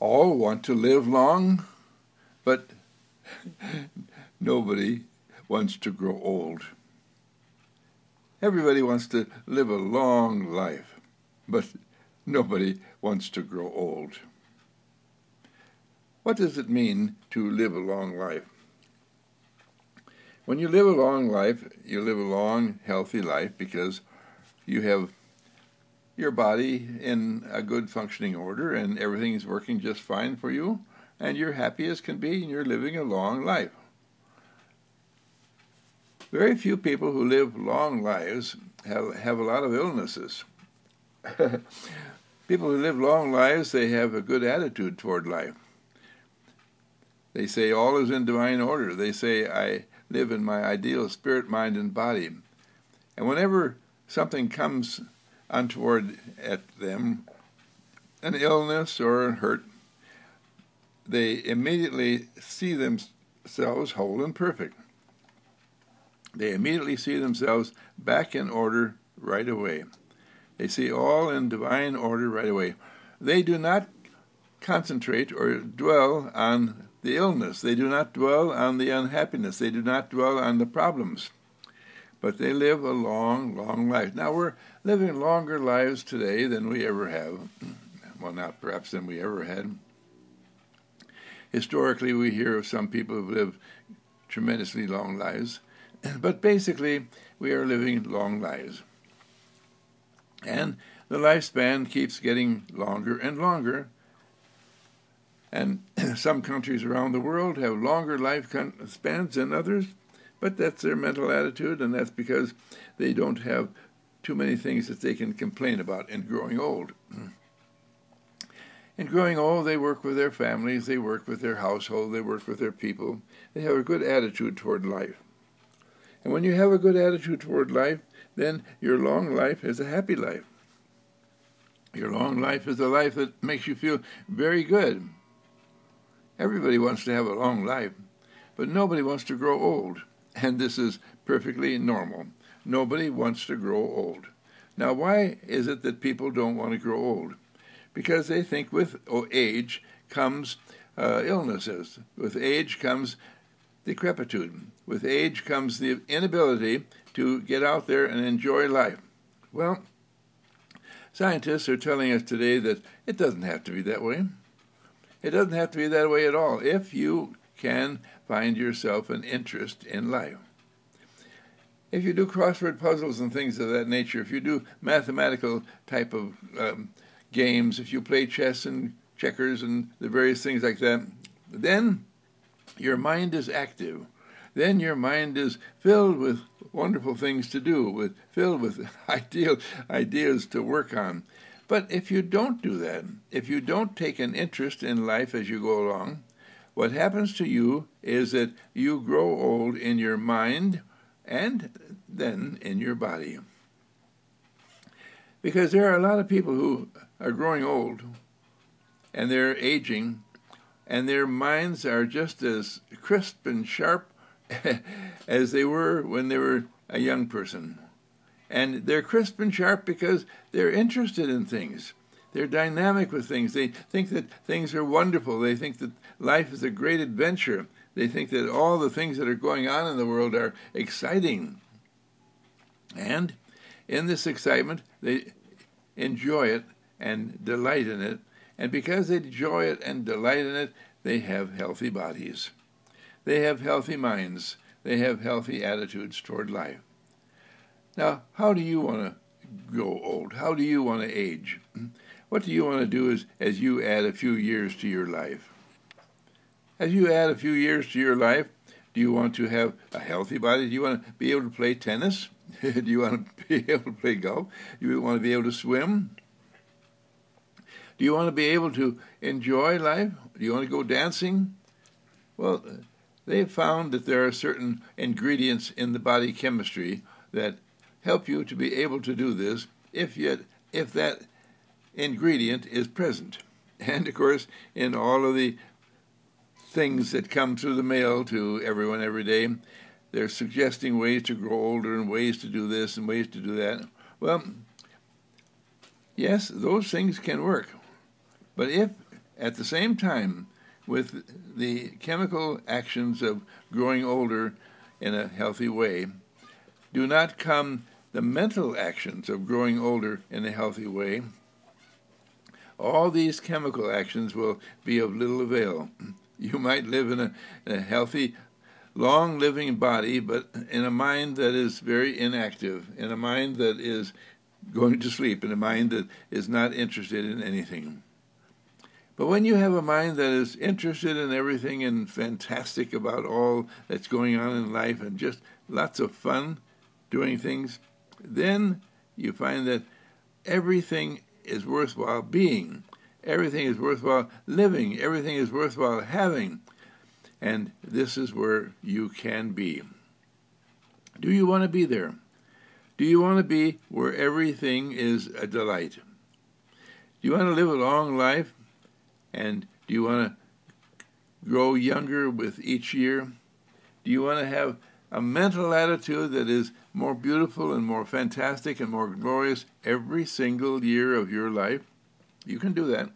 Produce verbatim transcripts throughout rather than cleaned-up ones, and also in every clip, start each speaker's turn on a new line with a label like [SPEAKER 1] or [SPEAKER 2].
[SPEAKER 1] all want to live long, but nobody wants to grow old. Everybody wants to live a long life, but nobody wants to grow old. What does it mean to live a long life? When you live a long life, you live a long, healthy life because you have your body in a good functioning order and everything is working just fine for you, and you're happy as can be and you're living a long life. Very few people who live long lives have, have a lot of illnesses. People who live long lives, they have a good attitude toward life. They say all is in divine order. They say, I live in my ideal spirit, mind, and body. And whenever something comes untoward at them, an illness or a hurt, they immediately see themselves whole and perfect. They immediately see themselves back in order right away. They see all in divine order right away. They do not concentrate or dwell on the illness. They do not dwell on the unhappiness. They do not dwell on the problems. But they live a long, long life. Now, we're living longer lives today than we ever have. Well, not perhaps than we ever had. Historically, we hear of some people who live tremendously long lives. But basically, we are living long lives. And the lifespan keeps getting longer and longer. And some countries around the world have longer life spans than others, but that's their mental attitude, and that's because they don't have too many things that they can complain about in growing old. In growing old, they work with their families, they work with their household, they work with their people. They have a good attitude toward life. And when you have a good attitude toward life, then your long life is a happy life. Your long life is a life that makes you feel very good. Everybody wants to have a long life, but nobody wants to grow old, and this is perfectly normal. Nobody wants to grow old. Now, why is it that people don't want to grow old? Because they think with age comes uh, illnesses. With age comes decrepitude. With age comes the inability to get out there and enjoy life. Well, scientists are telling us today that it doesn't have to be that way. It doesn't have to be that way at all if you can find yourself an interest in life. If you do crossword puzzles and things of that nature, if you do mathematical type of um, games, if you play chess and checkers and the various things like that, then your mind is active. Then your mind is filled with wonderful things to do, with filled with ideal ideas to work on. But if you don't do that, if you don't take an interest in life as you go along, what happens to you is that you grow old in your mind and then in your body. Because there are a lot of people who are growing old and they're aging and their minds are just as crisp and sharp as they were when they were a young person. And they're crisp and sharp because they're interested in things. They're dynamic with things. They think that things are wonderful. They think that life is a great adventure. They think that all the things that are going on in the world are exciting. And in this excitement, they enjoy it and delight in it. And because they enjoy it and delight in it, they have healthy bodies. They have healthy minds. They have healthy attitudes toward life. Now, how do you want to grow old? How do you want to age? What do you want to do as, as you add a few years to your life? As you add a few years to your life, do you want to have a healthy body? Do you want to be able to play tennis? Do you want to be able to play golf? Do you want to be able to swim? Do you want to be able to enjoy life? Do you want to go dancing? Well, they've found that there are certain ingredients in the body chemistry that help you to be able to do this if yet if that ingredient is present. And of course, in all of the things that come through the mail to everyone every day, they're suggesting ways to grow older and ways to do this and ways to do that. Well, yes, those things can work. But if at the same time with the chemical actions of growing older in a healthy way, do not come the mental actions of growing older in a healthy way, all these chemical actions will be of little avail. You might live in a, in a healthy, long-living body, but in a mind that is very inactive, in a mind that is going to sleep, in a mind that is not interested in anything. But when you have a mind that is interested in everything and fantastic about all that's going on in life and just lots of fun doing things, then you find that everything is worthwhile being. Everything is worthwhile living. Everything is worthwhile having. And this is where you can be. Do you want to be there? Do you want to be where everything is a delight? Do you want to live a long life? And do you want to grow younger with each year? Do you want to have a mental attitude that is more beautiful and more fantastic and more glorious every single year of your life? You can do that.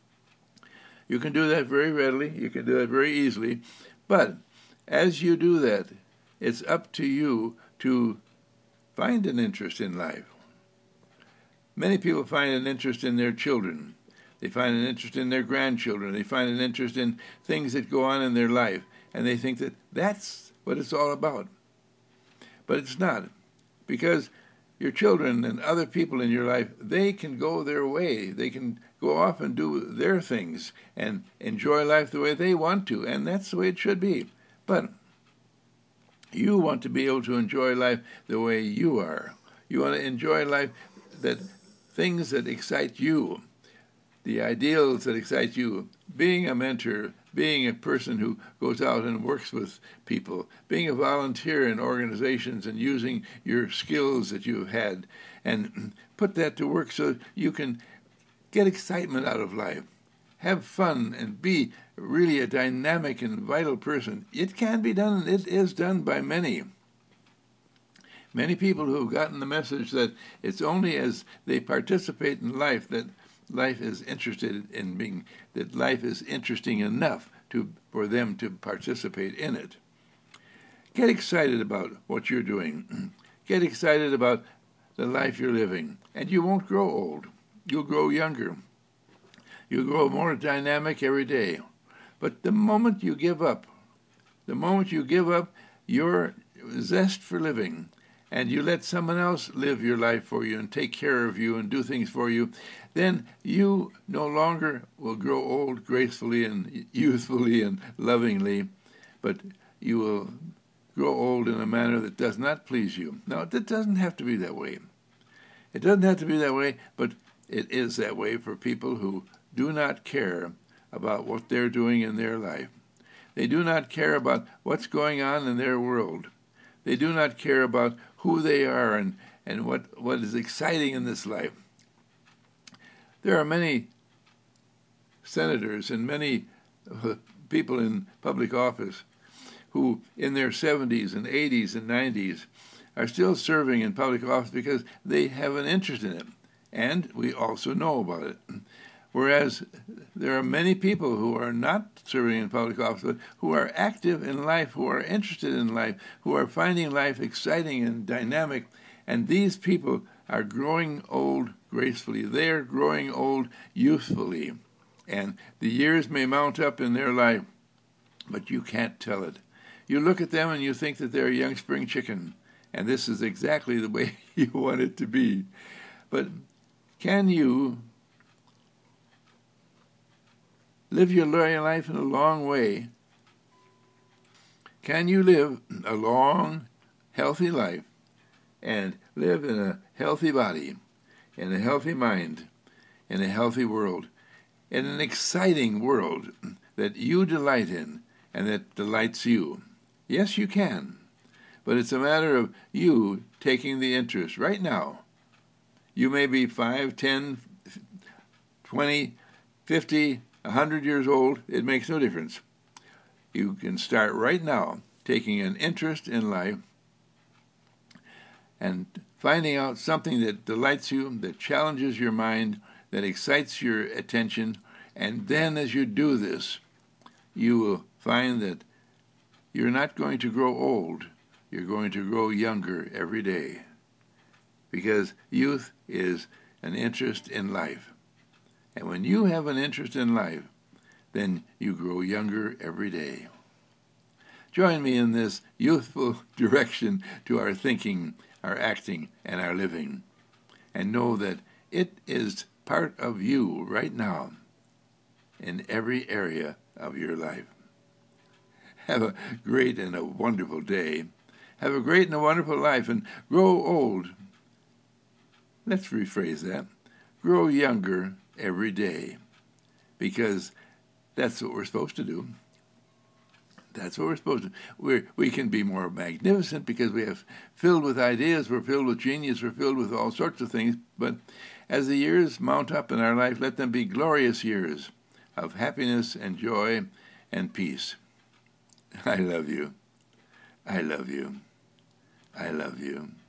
[SPEAKER 1] You can do that very readily. You can do that very easily. But as you do that, it's up to you to find an interest in life. Many people find an interest in their children. They find an interest in their grandchildren. They find an interest in things that go on in their life. And they think that that's what it's all about. But it's not. Because your children and other people in your life, they can go their way. They can go off and do their things and enjoy life the way they want to. And that's the way it should be. But you want to be able to enjoy life the way you are. You want to enjoy life, that things that excite you, the ideals that excite you, being a mentor, being a person who goes out and works with people, being a volunteer in organizations and using your skills that you've had, and put that to work so you can get excitement out of life, have fun, and be really a dynamic and vital person. It can be done, and it is done by many. Many people who have gotten the message that it's only as they participate in life that life is interested in being, that life is interesting enough to for them to participate in it. Get excited about what you're doing. Get excited about the life you're living, and you won't grow old. You'll grow younger. You'll grow more dynamic every day. But the moment you give up, the moment you give up your zest for living, and you let someone else live your life for you and take care of you and do things for you, then you no longer will grow old gracefully and youthfully and lovingly, but you will grow old in a manner that does not please you. Now, it doesn't have to be that way. It doesn't have to be that way, but it is that way for people who do not care about what they're doing in their life. They do not care about what's going on in their world. They do not care about who they are and, and what, what is exciting in this life. There are many senators and many uh, people in public office who in their seventies and eighties and nineties are still serving in public office because they have an interest in it, and we also know about it. Whereas there are many people who are not serving in public office, but who are active in life, who are interested in life, who are finding life exciting and dynamic, and these people are growing old gracefully. They are growing old youthfully, and the years may mount up in their life, but you can't tell it. You look at them and you think that they're a young spring chicken, and this is exactly the way you want it to be. But can you live your life in a long way? Can you live a long, healthy life and live in a healthy body, in a healthy mind, in a healthy world, in an exciting world that you delight in and that delights you? Yes, you can. But it's a matter of you taking the interest right now. You may be five, ten, twenty, fifty, a hundred years old. It makes no difference. You can start right now taking an interest in life and finding out something that delights you, that challenges your mind, that excites your attention, And then as you do this, you will find that you're not going to grow old. You're going to grow younger every day. Because youth is an interest in life. And when you have an interest in life, then you grow younger every day. Join me in this youthful direction to our thinking, our acting, and our living. And know that it is part of you right now in every area of your life. Have a great and a wonderful day. Have a great and a wonderful life, and grow old. Let's rephrase that. Grow younger every day, because that's what we're supposed to do. That's what we're supposed to do. We're, we can be more magnificent because we have filled with ideas, we're filled with genius, we're filled with all sorts of things, but as the years mount up in our life, let them be glorious years of happiness and joy and peace. I love you. I love you. I love you.